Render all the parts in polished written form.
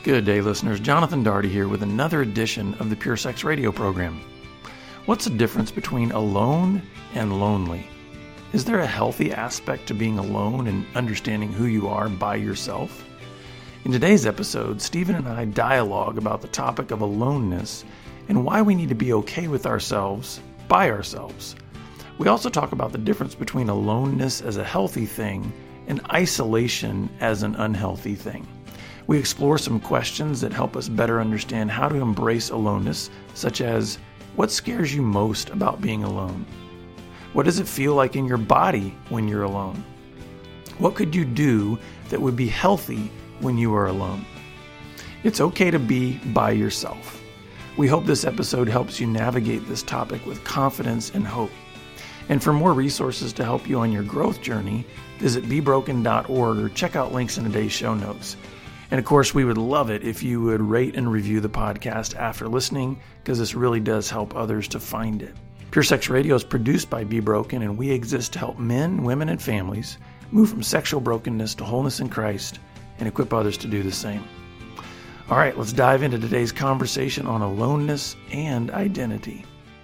good day, listeners? Jonathan Daugherty here with another edition of the Pure Sex Radio program. What's the difference between alone and lonely? Is there a healthy aspect to being alone and understanding who you are by yourself? In today's episode, Stephen and I dialogue about the topic of aloneness and why we need to be okay with ourselves by ourselves. We also talk about the difference between aloneness as a healthy thing and isolation as an unhealthy thing. We explore some questions that help us better understand how to embrace aloneness, such as, what scares you most about being alone? What does it feel like in your body when you're alone? What could you do that would be healthy when you are alone? It's okay to be by yourself. We hope this episode helps you navigate this topic with confidence and hope. And for more resources to help you on your growth journey, visit BeBroken.org or check out links in today's show notes. And of course, we would love it if you would rate and review the podcast after listening, because this really does help others to find it. Pure Sex Radio is produced by Be Broken, and we exist to help men, women, and families move from sexual brokenness to wholeness in Christ and equip others to do the same. All right, let's dive into today's conversation on aloneness and identity.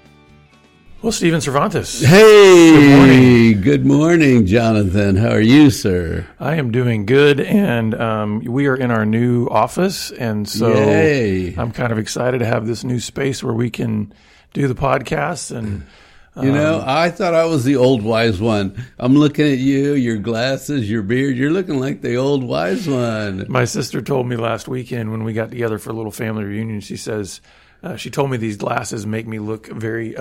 Well, Stephen Cervantes. Hey, good morning, Jonathan. How are you, sir? I am doing good, and we are in our new office, and so Yay. I'm kind of excited to have this new space where we can do the podcast. And you know, I thought I was the old wise one. I'm looking at you, your glasses, your beard. You're looking like the old wise one. My sister told me last weekend when we got together for a little family reunion, she says, she told me these glasses make me look very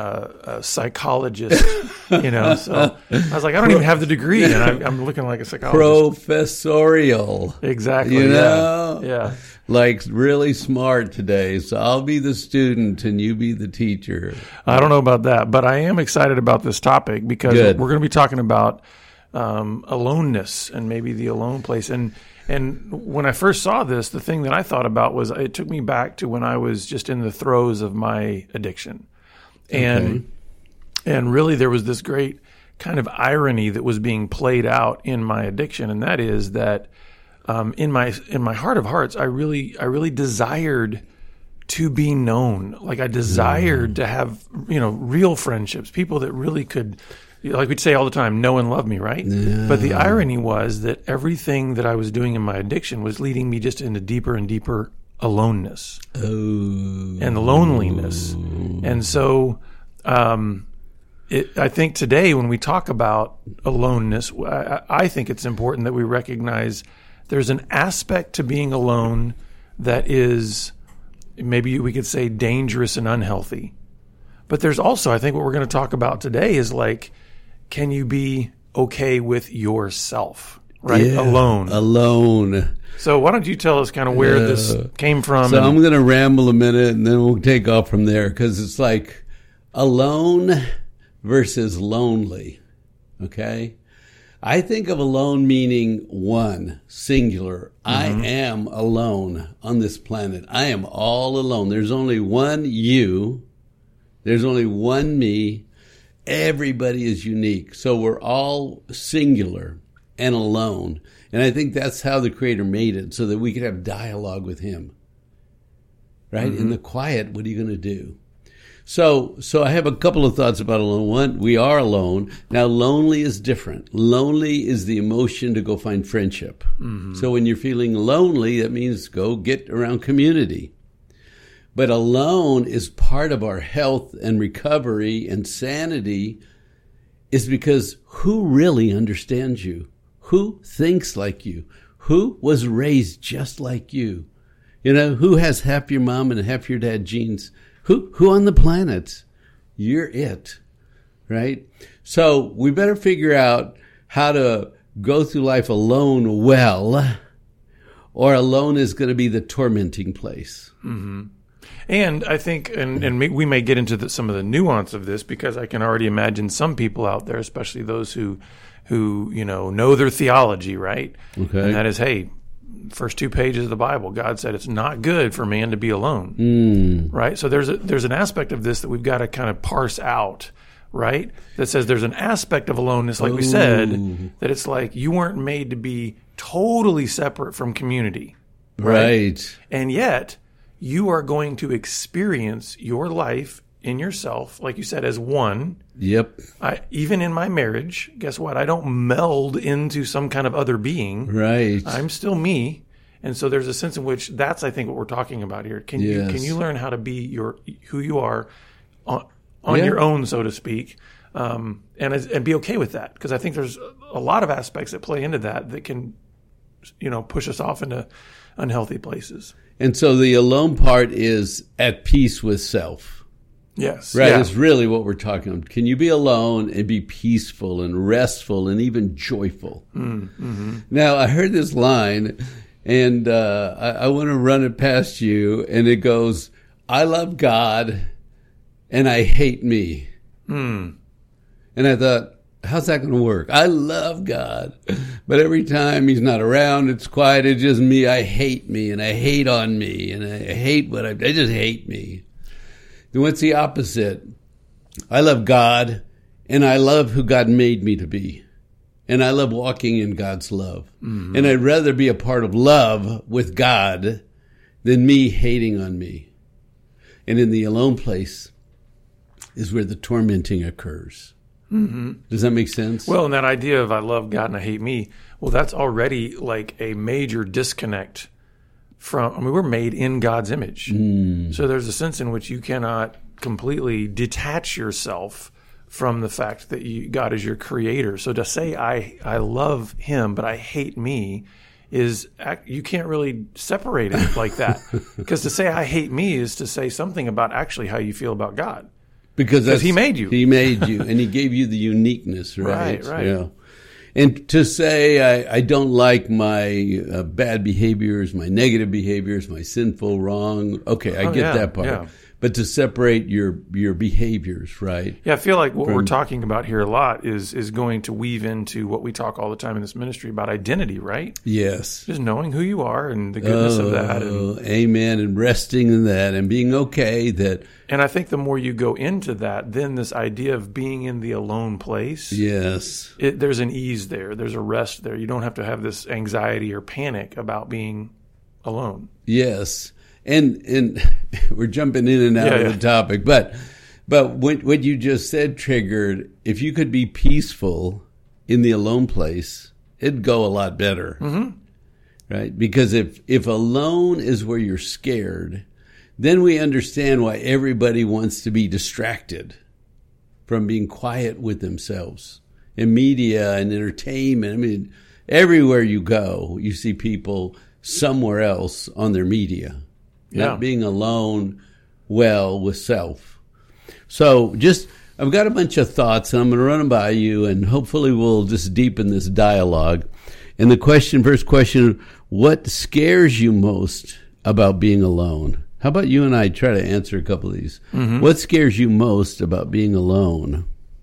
psychologist, you know. So I was like, I don't even have the degree, and I'm looking like a psychologist. Professorial. Exactly. You know? Yeah. Like really smart today. So I'll be the student and you be the teacher. I don't know about that, but I am excited about this topic because we're going to be talking about aloneness and maybe the alone place. And when I first saw this, the thing that I thought about was it took me back to when I was just in the throes of my addiction. And really there was this great kind of irony that was being played out in my addiction, and that is that in my heart of hearts, I really desired to be known. Like I desired to have, real friendships, people that really could, like we'd say all the time, know and love me, right? Yeah. But the irony was that everything that I was doing in my addiction was leading me just into deeper and deeper aloneness and loneliness. And so I think today when we talk about aloneness, I think it's important that we recognize there's an aspect to being alone that is, maybe we could say, dangerous and unhealthy. But there's also, I think what we're going to talk about today is like, can you be okay with yourself, right? Yeah, alone. So why don't you tell us kind of where this came from? So I'm going to ramble a minute and then we'll take off from there, because it's like alone versus lonely, okay? I think of alone meaning one, singular. I am alone on this planet. I am all alone. There's only one you. There's only one me. Everybody is unique. So we're all singular and alone. And I think that's how the Creator made it, so that we could have dialogue with Him. Right? In the quiet, what are you going to do? So I have a couple of thoughts about alone. One, we are alone. Now, lonely is different. Lonely is the emotion to go find friendship. So when you're feeling lonely, that means go get around community. But alone is part of our health and recovery and sanity, is because who really understands you? Who thinks like you? Who was raised just like you? You know, who has half your mom and half your dad genes? Who on the planet? You're it, right? So we better figure out how to go through life alone well, or alone is going to be the tormenting place. And I think, and we may get into some of the nuance of this, because I can already imagine some people out there, especially those who know their theology, right? Okay. And that is, hey, first 2 pages of the Bible, God said it's not good for man to be alone, right? So there's an aspect of this that we've got to kind of parse out, right? That says there's an aspect of aloneness, like we said, that it's like you weren't made to be totally separate from community. Right. And yet, you are going to experience your life in yourself, like you said, as one. Yep. Even in my marriage, guess what? I don't meld into some kind of other being. Right. I'm still me. And so there's a sense in which that's, I think, what we're talking about here. Can you learn how to be who you are on your own, so to speak, and be okay with that? Because I think there's a lot of aspects that play into that can, push us off into unhealthy places. And so the alone part is at peace with self. Yes. Right. Yeah. It's really what we're talking about. Can you be alone and be peaceful and restful and even joyful? Mm-hmm. Now, I heard this line, and I want to run it past you, and it goes, I love God and I hate me. And I thought, how's that going to work? I love God, but every time he's not around, it's quiet. It's just me. I hate me, and I hate on me, and I hate I just hate me. Then what's the opposite? I love God, and I love who God made me to be. And I love walking in God's love. Mm-hmm. And I'd rather be a part of love with God than me hating on me. And in the alone place is where the tormenting occurs. Mm-hmm. Does that make sense? Well, and that idea of I love God and I hate me, well, that's already like a major disconnect we're made in God's image. So there's a sense in which you cannot completely detach yourself from the fact that God is your creator. So to say I love him, but I hate me you can't really separate it like that. Because to say I hate me is to say something about actually how you feel about God. Because he made you. He made you, and he gave you the uniqueness, right? Right. Yeah. And to say I don't like my bad behaviors, my negative behaviors, my sinful, wrong, okay, I get that part. Yeah. But to separate your behaviors, right? Yeah, I feel like what we're talking about here a lot is going to weave into what we talk all the time in this ministry about identity, right? Yes. Just knowing who you are and the goodness of that. Amen. And resting in that and being okay that. And I think the more you go into that, then this idea of being in the alone place. Yes. There's an ease there. There's a rest there. You don't have to have this anxiety or panic about being alone. Yes. And we're jumping in and out of the topic, but what you just said triggered, if you could be peaceful in the alone place, it'd go a lot better, right? Because if alone is where you're scared, then we understand why everybody wants to be distracted from being quiet with themselves. In media and entertainment, I mean, everywhere you go, you see people somewhere else on their media. Not being alone well with self. So I've got a bunch of thoughts, and I'm going to run them by you, and hopefully we'll just deepen this dialogue. And first question, what scares you most about being alone? How about you and I try to answer a couple of these? Mm-hmm. What scares you most about being alone?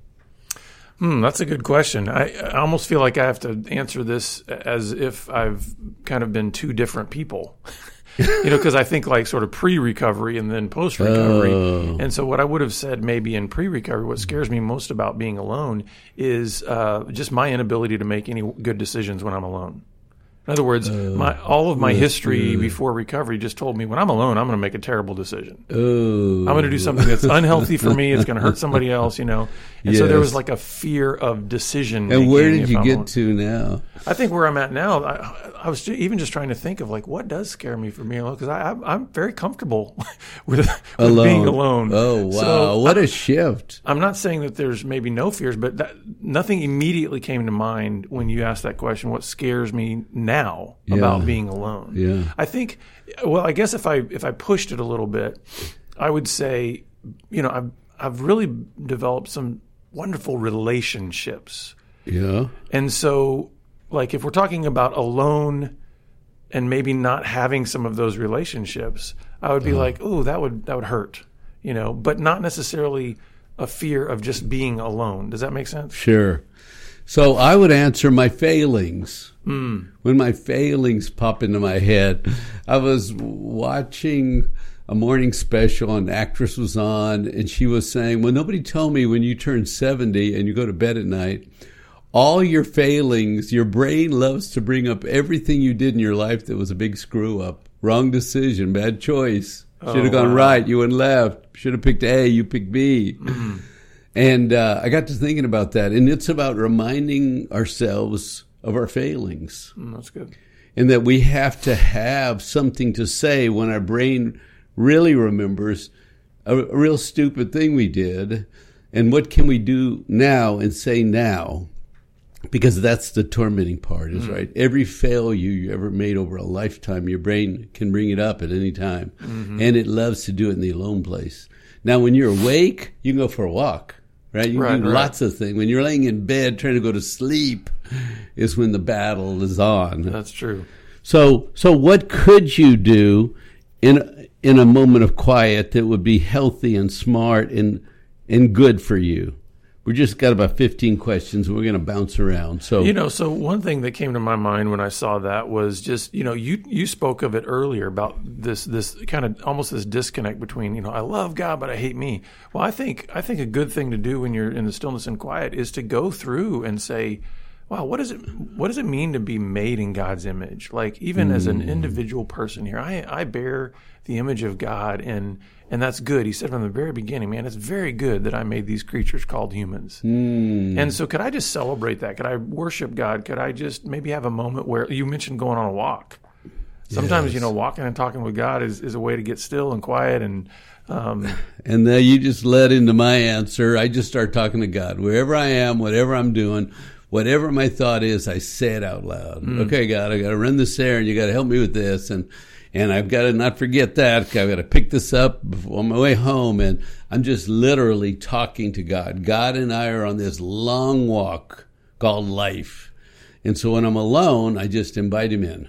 That's a good question. I almost feel like I have to answer this as if I've kind of been two different people. Because I think like sort of pre-recovery and then post-recovery. Oh. And so what I would have said maybe in pre-recovery, what scares me most about being alone is just my inability to make any good decisions when I'm alone. In other words, all of my history before recovery just told me when I'm alone, I'm going to make a terrible decision. I'm going to do something that's unhealthy for me. It's going to hurt somebody else, And so there was like a fear of decision making. And where did you get to now? I think where I'm at now, I was even just trying to think of like what does scare me from being alone, because I'm very comfortable with being alone. Oh, wow. So what a shift. I'm not saying that there's maybe no fears, but nothing immediately came to mind when you asked that question, what scares me now about being alone. Yeah. I think, I guess if I pushed it a little bit, I would say, I've really developed some wonderful relationships. Yeah. And so, like, if we're talking about alone and maybe not having some of those relationships, I would be like, oh, that would hurt, but not necessarily a fear of just being alone. Does that make sense? Sure. So I would answer my failings. When my failings pop into my head, I was watching a morning special, and an actress was on, and she was saying, well, nobody told me when you turn 70 and you go to bed at night, all your failings, your brain loves to bring up everything you did in your life that was a big screw up. Wrong decision, bad choice. Should have gone right, you went left. Should have picked A, you picked B. Mm-hmm. And I got to thinking about that. And it's about reminding ourselves of our failings. That's good. And that we have to have something to say when our brain really remembers a real stupid thing we did. And what can we do now and say now? Because that's the tormenting part, is right. Every failure you ever made over a lifetime, your brain can bring it up at any time. Mm-hmm. And it loves to do it in the alone place. Now, when you're awake, you can go for a walk, right? You can do lots of things. When you're laying in bed trying to go to sleep is when the battle is on. That's true. So what could you do in a moment of quiet that would be healthy and smart and good for you? We just got about 15 questions. We're going to bounce around. So so one thing that came to my mind when I saw that was just, you spoke of it earlier about this kind of almost this disconnect between, I love God, but I hate me. Well, I think a good thing to do when you're in the stillness and quiet is to go through and say, wow, what does it mean to be made in God's image? Like, even as an individual person here, I bear the image of God, and that's good. He said from the very beginning, man, it's very good that I made these creatures called humans. And so could I just celebrate that? Could I worship God? Could I just maybe have a moment where you mentioned going on a walk? Sometimes, walking and talking with God is a way to get still and quiet. And now you just led into my answer. I just start talking to God. Wherever I am, whatever I'm doing, whatever my thought is, I say it out loud. Okay, God, I got to run this errand. You got to help me with this. And I've got to not forget that. I've got to pick this up on my way home. And I'm just literally talking to God. God and I are on this long walk called life. And so when I'm alone, I just invite him in.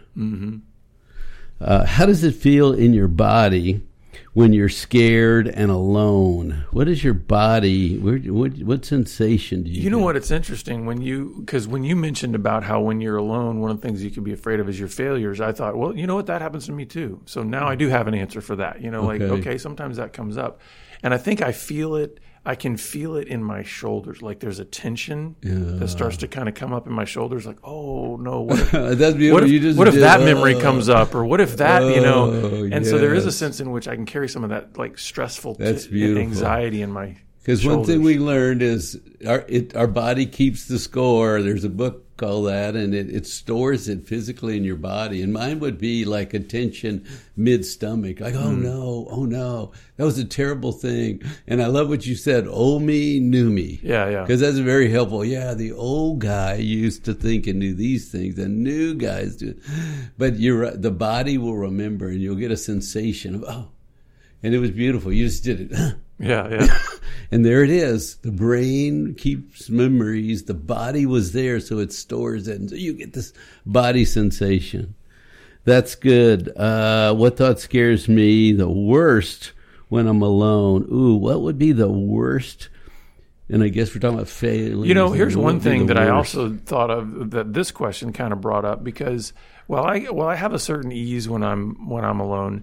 Mm-hmm. How does it feel in your body when you're scared and alone? What is your body? What sensation do you You know what? It's interesting because when you mentioned about how when you're alone, one of the things you can be afraid of is your failures. I thought, well, you know what? That happens to me too. So now I do have an answer for that. Okay, sometimes that comes up. And I think I feel it. I can feel it in my shoulders. Like there's a tension that starts to kind of come up in my shoulders. Like, oh no, what if, that's beautiful. What if that memory comes up, or what if that, And so there is a sense in which I can carry some of that like stressful anxiety in my. Because one thing we learned is our body keeps the score. There's a book called that, and it stores it physically in your body. And mine would be like a tension mid-stomach. Like, oh no, that was a terrible thing. And I love what you said, old me, new me. Yeah. Because that's very helpful. Yeah, the old guy used to think and do these things. The new guys do. But you're right, the body will remember, and you'll get a sensation of, oh. And it was beautiful. You just did it. Yeah. And there it is. The brain keeps memories. The body was there, so it stores it. And so you get this body sensation. That's good. What thought scares me the worst when I'm alone? Ooh, what would be the worst? And I guess we're talking about failing. Here's one thing that I also thought of that this question kind of brought up, because I have a certain ease when I'm alone.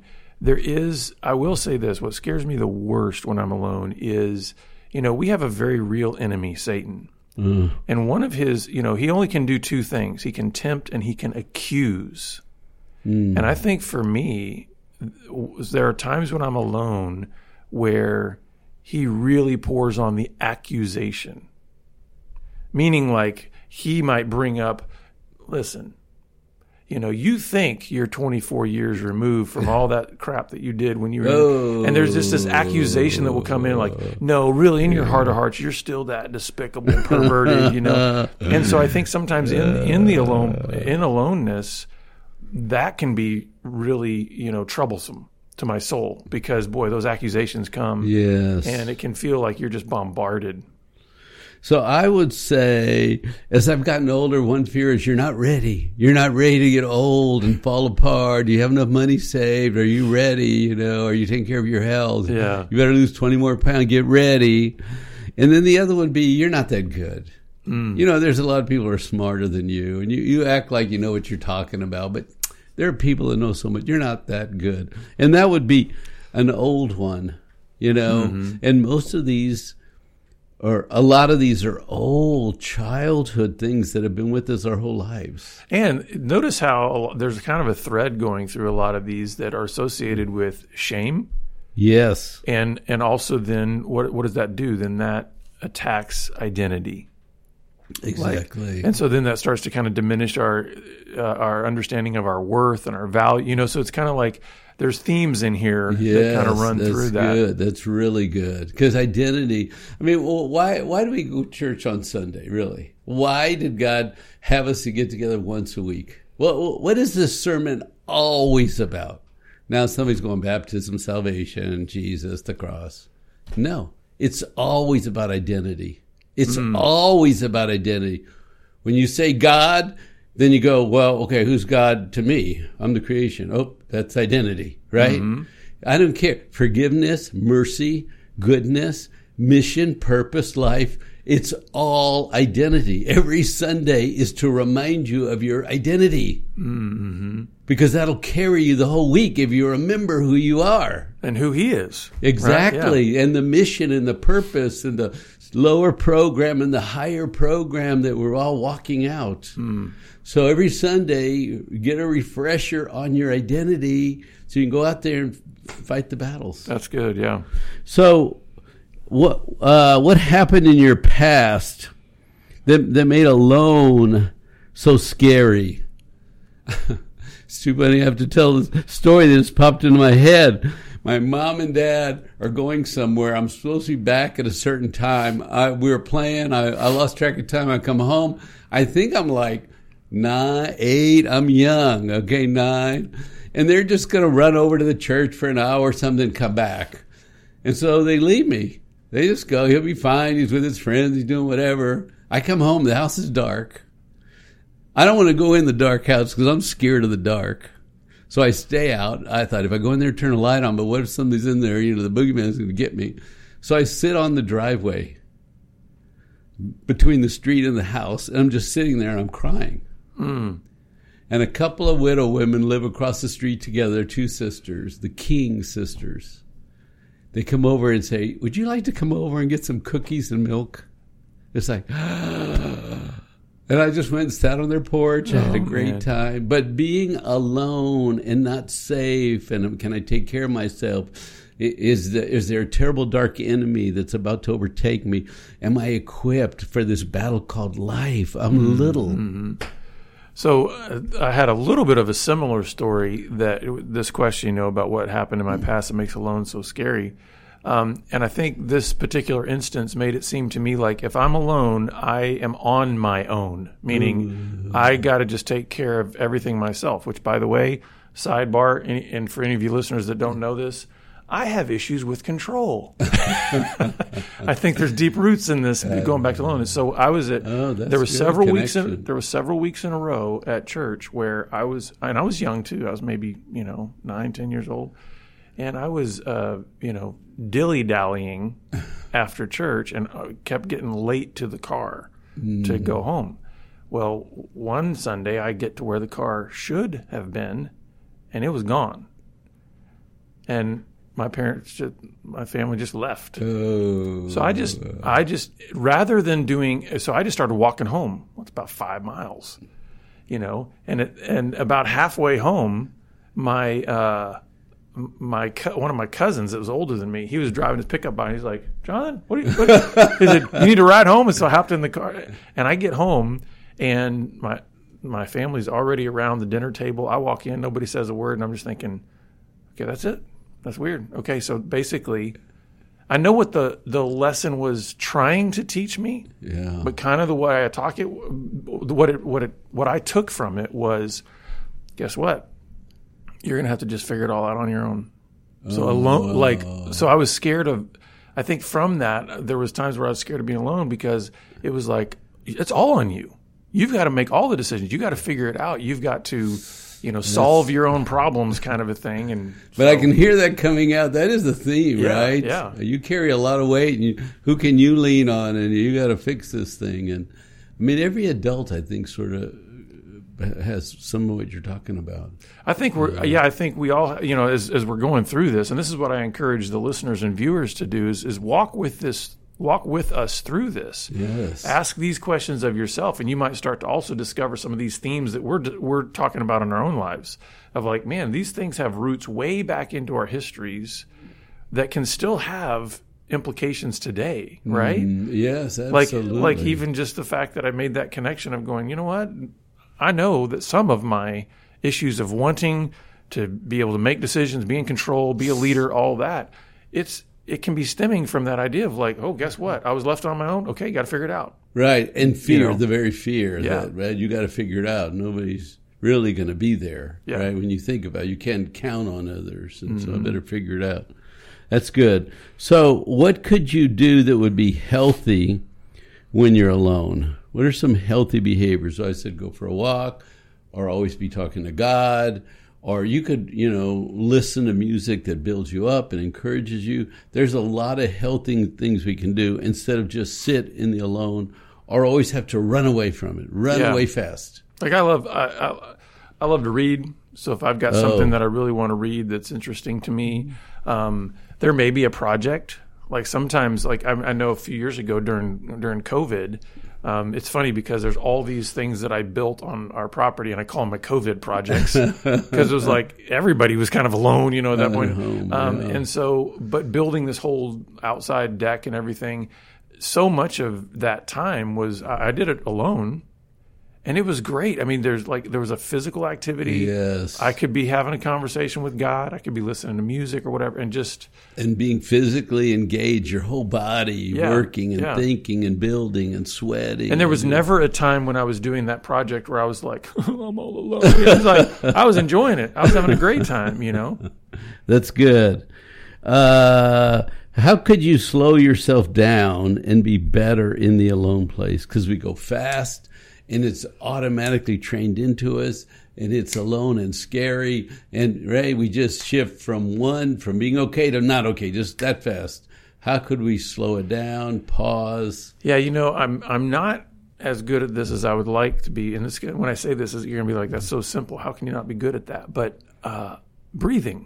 I will say this, what scares me the worst when I'm alone is, we have a very real enemy, Satan. And one of his, he only can do two things. He can tempt and he can accuse. And I think for me, there are times when I'm alone where he really pours on the accusation. Meaning like he might bring up, listen, you think you're 24 years removed from all that crap that you did when you were and there's just this accusation that will come in like, no, really, in your heart of hearts, you're still that despicable and perverted, And so I think sometimes in aloneness, that can be really, troublesome to my soul, because, boy, those accusations come. Yes. And it can feel like you're just bombarded. So I would say, as I've gotten older, one fear is you're not ready. You're not ready to get old and fall apart. Do you have enough money saved? Are you ready? Are you taking care of your health? Yeah. You better lose 20 more pounds. Get ready. And then the other would be you're not that good. There's a lot of people who are smarter than you, and you act like you know what you're talking about, but there are people that know so much. You're not that good. And that would be an old one, And most of these or a lot of these are old childhood things that have been with us our whole lives. And notice how there's kind of a thread going through a lot of these that are associated with shame. Yes. And also then what does that do? Then that attacks identity. Exactly. And so then that starts to kind of diminish our understanding of our worth and our value. So it's kind of like there's themes in here that kind of run through that. Good. That's really good. Because identity, I mean, well, why do we go to church on Sunday, really? Why did God have us to get together once a week? Well, what is this sermon always about? Now somebody's going baptism, salvation, Jesus, the cross. No, it's always about identity. It's always about identity. When you say God, then you go, well, okay, who's God to me? I'm the creation. Oh, that's identity, right? Mm-hmm. I don't care. Forgiveness, mercy, goodness, mission, purpose, life. It's all identity. Every Sunday is to remind you of your identity. Mm-hmm. Because that'll carry you the whole week if you remember who you are. And who he is. Exactly. Right? Yeah. And the mission and the purpose and the lower program and the higher program that we're all walking out. So every Sunday, get a refresher on your identity so you can go out there and fight the battles. That's good, yeah. So what happened in your past that made alone so scary? It's too funny I have to tell this story that just popped into my head. My mom and dad are going somewhere. I'm supposed to be back at a certain time. We were playing. I lost track of time. I come home. I think I'm like 9, 8. I'm young. Okay, 9. And they're just going to run over to the church for an hour or something and come back. And so they leave me. They just go. He'll be fine. He's with his friends. He's doing whatever. I come home. The house is dark. I don't want to go in the dark house because I'm scared of the dark. So I stay out. I thought if I go in there and turn a light on, but what if somebody's in there? The boogeyman's going to get me. So I sit on the driveway between the street and the house, and I'm just sitting there and I'm crying. And a couple of widow women live across the street together. They're 2 sisters, the King sisters. They come over and say, would you like to come over and get some cookies and milk? It's like, and I just went and sat on their porch. I had a great time. But being alone and not safe, and can I take care of myself? Is there a terrible dark enemy that's about to overtake me? Am I equipped for this battle called life? I'm little. Mm-hmm. So I had a little bit of a similar story this question, about what happened in my past that makes alone so scary. And I think this particular instance made it seem to me like if I'm alone, I am on my own, meaning I got to just take care of everything myself, which, by the way, sidebar, and for any of you listeners that don't know this, I have issues with control. I think there's deep roots in this going back to alone. And so I was at there were several weeks in a row at church where I was young too. I was maybe 9, 10 years old. And I was, dilly-dallying after church and kept getting late to the car to go home. Well, one Sunday I get to where the car should have been, and it was gone. And my family just left. Oh. So I just rather than so I just started walking home. It's about 5 miles, and about halfway home, one of my cousins that was older than me, he was driving his pickup by, and he's like, Jonathan, he said, you need to ride home? And so I hopped in the car, and I get home, and my family's already around the dinner table. I walk in, nobody says a word, and I'm just thinking, okay, that's it. That's weird. Okay, so basically, I know what the lesson was trying to teach me, but kind of the way I talk it, what I took from it was, guess what? You're going to have to just figure it all out on your own. So alone, so I was scared of, I think from that, there was times where I was scared of being alone because it was like, it's all on you. You've got to make all the decisions. You got to figure it out. You've got to, solve your own problems kind of a thing. But I can hear that coming out. That is the theme, right? Yeah. You carry a lot of weight, and who can you lean on? And you got to fix this thing. And I mean, every adult, I think, sort of has some of what you're talking about. I think I think we all, as we're going through this, and this is what I encourage the listeners and viewers to do is walk with this walk with us through this. Yes. Ask these questions of yourself, and you might start to also discover some of these themes that we're talking about in our own lives. Of like, man, these things have roots way back into our histories that can still have implications today, right? Yes, absolutely. Like even just the fact that I made that connection of going, you know what? I know that some of my issues of wanting to be able to make decisions, be in control, be a leader, all that, it can be stemming from that idea of like, oh, guess what? I was left on my own. Okay, got to figure it out. Right, and fear, You know? the very fear that, right? You got to figure it out. Nobody's really going to be there, right? When you think about it, you can't count on others, and so I better figure it out. That's good. So what could you do that would be healthy when you're alone? What are some healthy behaviors? So I said go for a walk, or always be talking to God, or you could, listen to music that builds you up and encourages you. There's a lot of healthy things we can do instead of just sit in the alone or always have to run away from it, run away fast. Like I love to read. So if I've got something that I really want to read that's interesting to me, there may be a project. Like sometimes, like I know a few years ago during COVID, it's funny because there's all these things that I built on our property, and I call them my COVID projects because it was like everybody was kind of alone, at that point. And so, but building this whole outside deck and everything, so much of that time was I did it alone. And it was great. I mean, there was a physical activity. Yes. I could be having a conversation with God. I could be listening to music or whatever, and being physically engaged, your whole body working and thinking and building and sweating. And there was never a time when I was doing that project where I was like, I'm all alone. It was like I was enjoying it. I was having a great time, That's good. How could you slow yourself down and be better in the alone place? Because we go fast. And it's automatically trained into us, and it's alone and scary. And we just shift from being okay to not okay, just that fast. How could we slow it down, pause? Yeah, I'm not as good at this as I would like to be. And when I say this, you're going to be like, that's so simple. How can you not be good at that? But breathing.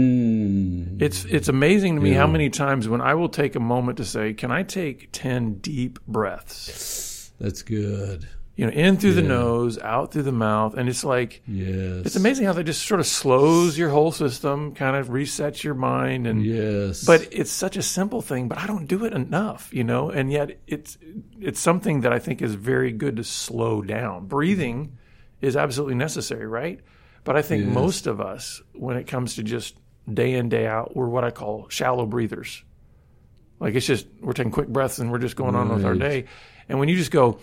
It's amazing to me how many times when I will take a moment to say, can I take 10 deep breaths? That's good. In through the nose, out through the mouth. And it's like, it's amazing how that just sort of slows your whole system, kind of resets your mind. But it's such a simple thing, but I don't do it enough, and yet it's something that I think is very good to slow down. Breathing is absolutely necessary, right? But I think most of us, when it comes to just day in, day out, we're what I call shallow breathers. Like it's just, we're taking quick breaths and we're just going on with our day. And when you just go...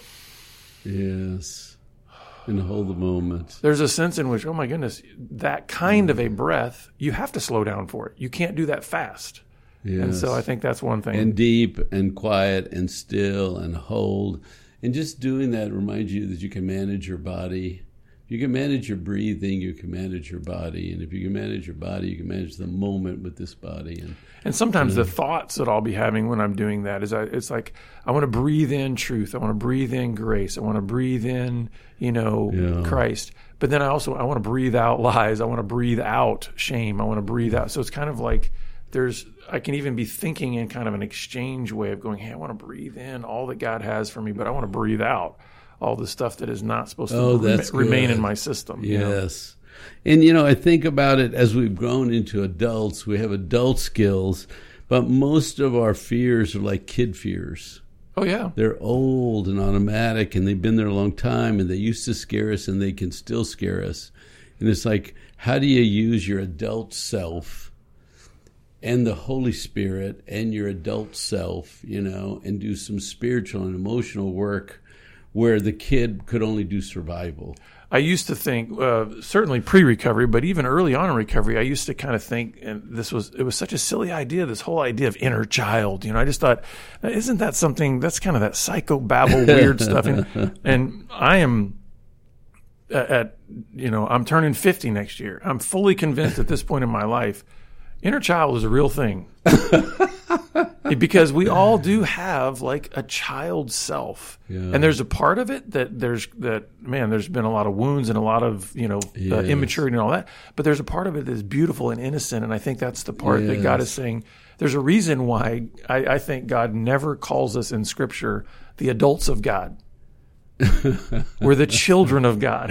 Yes, and hold the moment. There's a sense in which, oh my goodness, that kind of a breath, you have to slow down for it. You can't do that fast. Yes. And so I think that's one thing. And deep and quiet and still and hold. And just doing that reminds you that you can manage your body. You can manage your breathing, you can manage your body. And if you can manage your body, you can manage the moment with this body. And sometimes the thoughts that I'll be having when I'm doing that is it's like, I want to breathe in truth. I want to breathe in grace. I want to breathe in, Christ. But then I want to breathe out lies. I want to breathe out shame. I want to breathe out. So it's kind of like I can even be thinking in kind of an exchange way of going, hey, I want to breathe in all that God has for me, but I want to breathe out all the stuff that is not supposed to remain in my system. Yes. And, I think about it as we've grown into adults. We have adult skills, but most of our fears are like kid fears. Oh, yeah. They're old and automatic, and they've been there a long time, and they used to scare us, and they can still scare us. And it's like, how do you use your adult self and the Holy Spirit and your adult self, and do some spiritual and emotional work where the kid could only do survival? I used to think, certainly pre-recovery, but even early on in recovery, I used to kind of think, and it was such a silly idea, this whole idea of inner child. I just thought, isn't that something, that's kind of that psychobabble weird stuff. And I am I'm turning 50 next year. I'm fully convinced at this point in my life, inner child is a real thing. Because we all do have like a child self, and there's a part of it there's been a lot of wounds and a lot of immaturity and all that, but there's a part of it that's beautiful and innocent, and I think that's the part that God is saying. There's a reason why I think God never calls us in Scripture the adults of God. We're the children of God.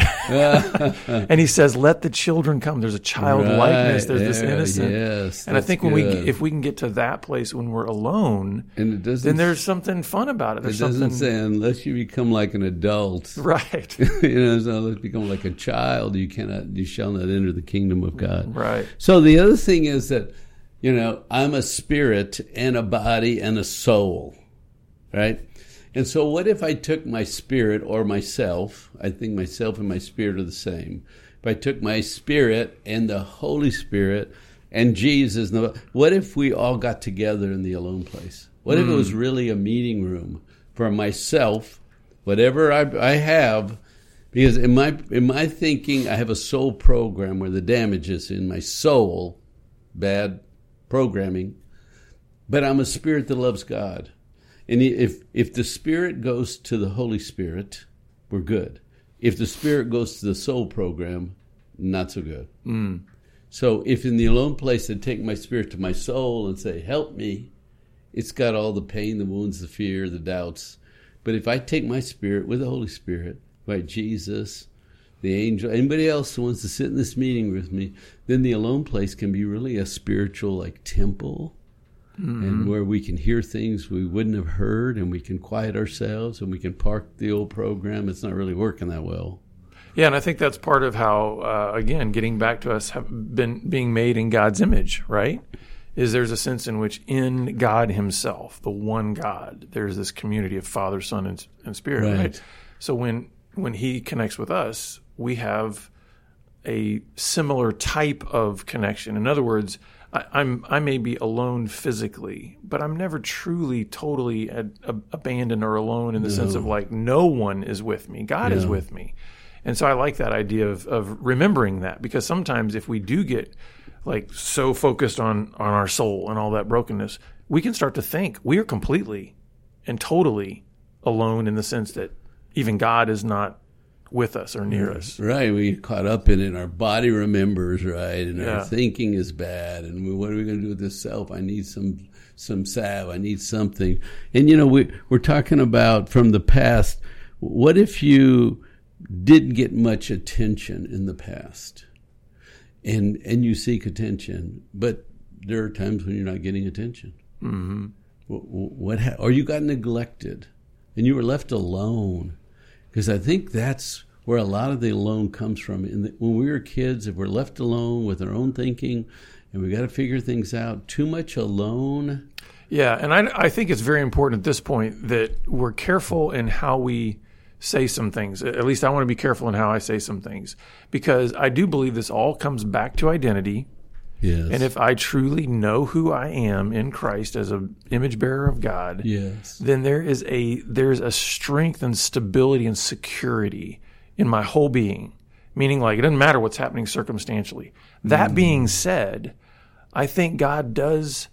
And he says, let the children come. There's a childlikeness. There's this innocence. Yes, and I think if we can get to that place when we're alone, then there's something fun about it. It doesn't say unless you become like an adult. Right. So unless you become like a child, you shall not enter the kingdom of God. Right. So the other thing is that, I'm a spirit and a body and a soul, right? And so what if I took my spirit or myself, I think myself and my spirit are the same. If I took my spirit and the Holy Spirit and Jesus, what if we all got together in the alone place? What if it was really a meeting room for myself, whatever I have, because in my thinking, I have a soul program where the damage is in my soul, bad programming, but I'm a spirit that loves God. And if the Spirit goes to the Holy Spirit, we're good. If the Spirit goes to the soul program, not so good. So if in the alone place I take my spirit to my soul and say, help me, it's got all the pain, the wounds, the fear, the doubts. But if I take my spirit with the Holy Spirit, right, Jesus, the angel, anybody else who wants to sit in this meeting with me, then the alone place can be really a spiritual like temple. And where we can hear things we wouldn't have heard, and we can quiet ourselves, and we can park the old program. It's not really working that well. Yeah, and I think that's part of how, again, getting back to us being made in God's image, right? Is there's a sense in which in God himself, the one God, there's this community of Father, Son, and Spirit, right? So when he connects with us, we have a similar type of connection. In other words, I may be alone physically, but I'm never truly, totally abandoned or alone in the sense of like no one is with me. God is with me. And so I like that idea of remembering that, because sometimes if we do get like so focused on our soul and all that brokenness, we can start to think we are completely and totally alone in the sense that even God is not with us or near us. Right. We get caught up in it. Our body remembers, right? And our thinking is bad. And what are we going to do with this self? I need some salve. I need something. And, we're talking about from the past. What if you didn't get much attention in the past? And you seek attention, but there are times when you're not getting attention. Or you got neglected and you were left alone. Because I think that's where a lot of the alone comes from. When we were kids, if we're left alone with our own thinking and we got to figure things out, too much alone. Yeah, and I think it's very important at this point that we're careful in how we say some things. At least I want to be careful in how I say some things, because I do believe this all comes back to identity. Yes. And if I truly know who I am in Christ as an image bearer of God, then there's a strength and stability and security in my whole being. Meaning, like, it doesn't matter what's happening circumstantially. That being said, I think God does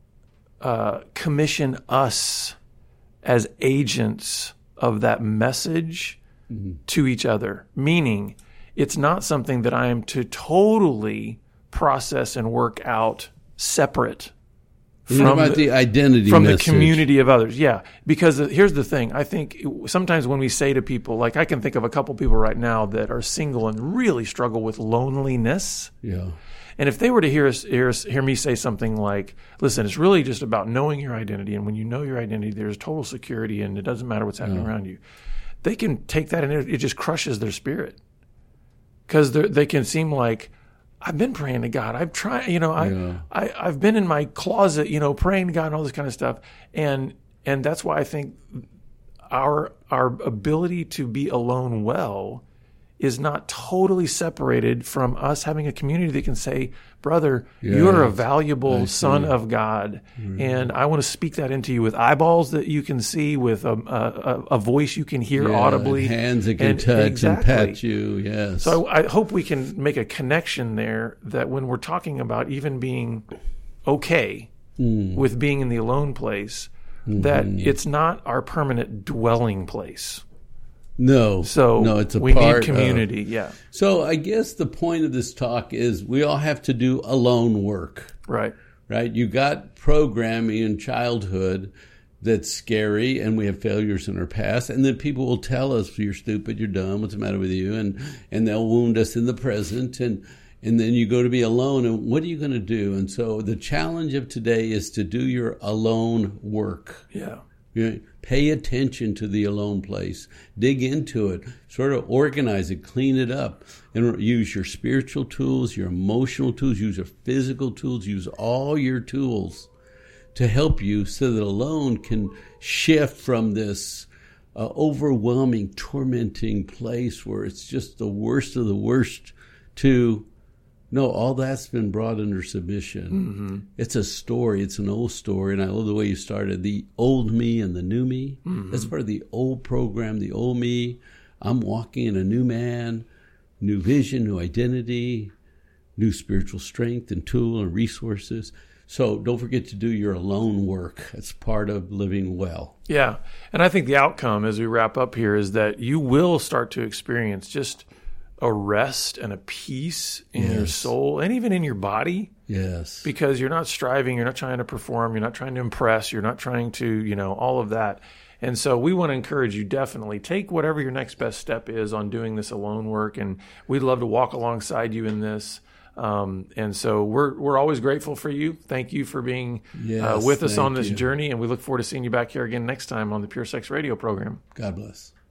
commission us as agents of that message to each other. Meaning, it's not something that I am to totally process and work out separate from the identity from message. The community of others. Yeah, because here's the thing. I think sometimes when we say to people, like I can think of a couple people right now that are single and really struggle with loneliness. Yeah. And if they were to hear me say something like, listen, it's really just about knowing your identity, and when you know your identity, there's total security and it doesn't matter what's happening around you. They can take that and it just crushes their spirit. Because they can seem like, I've been praying to God. I've tried, I've been in my closet, praying to God and all this kind of stuff. And that's why I think our ability to be alone well is not totally separated from us having a community that can say, brother, you are a valuable son of God. And I want to speak that into you with eyeballs that you can see, with a voice you can hear audibly. Hands that can touch and pat you, yes. So I hope we can make a connection there, that when we're talking about even being okay with being in the alone place, that it's not our permanent dwelling place. No. So it's a we part need community. Yeah. So I guess the point of this talk is we all have to do alone work. Right. Right? You got programming in childhood that's scary, and we have failures in our past, and then people will tell us, you're stupid, you're dumb, what's the matter with you, and they'll wound us in the present, and then you go to be alone, and what are you going to do? And so the challenge of today is to do your alone work. Yeah. Pay attention to the alone place. Dig into it. Sort of organize it. Clean it up. And use your spiritual tools, your emotional tools, use your physical tools. Use all your tools to help you so that alone can shift from this overwhelming, tormenting place where it's just the worst of the worst to, no, all that's been brought under submission. It's a story. It's an old story. And I love the way you started, the old me and the new me. That's part of the old program, the old me. I'm walking in a new man, new vision, new identity, new spiritual strength and tool and resources. So don't forget to do your alone work. It's part of living well. Yeah. And I think the outcome as we wrap up here is that you will start to experience just a rest and a peace in your soul and even in your body. Yes. Because you're not striving, you're not trying to perform, you're not trying to impress, you're not trying to, all of that. And so we want to encourage you, definitely take whatever your next best step is on doing this alone work. And we'd love to walk alongside you in this. And so we're always grateful for you. Thank you for being with us on this journey. And we look forward to seeing you back here again next time on the Pure Sex Radio program. God bless.